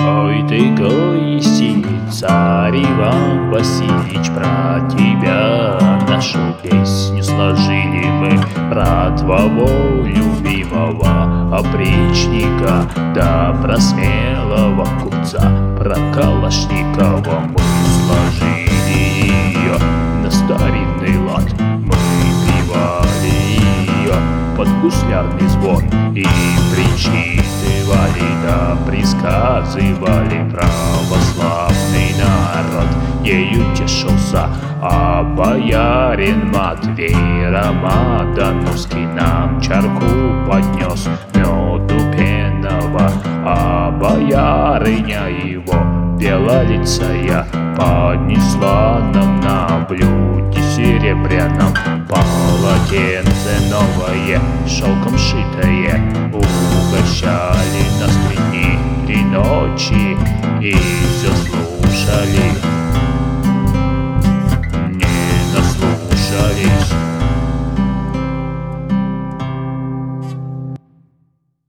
Ой ты гоисти, царь Иван Васильевич, про тебя нашу песню сложили мы, про твоего любимого опричника, да про смелого купца, про Калашникова. Мы сложили ее на старинный лад, мы певали ее под гуслярный звон и причитывали, да присказывали. Православный народ ею тешился, а боярин Матвей Рамадановский нам чарку поднес меду пенного, а боярыня его белолицая поднесла нам на блюде серебряном полотенце новое, шелком шитое. Угощали нас 3 дни, 3 ночи, и все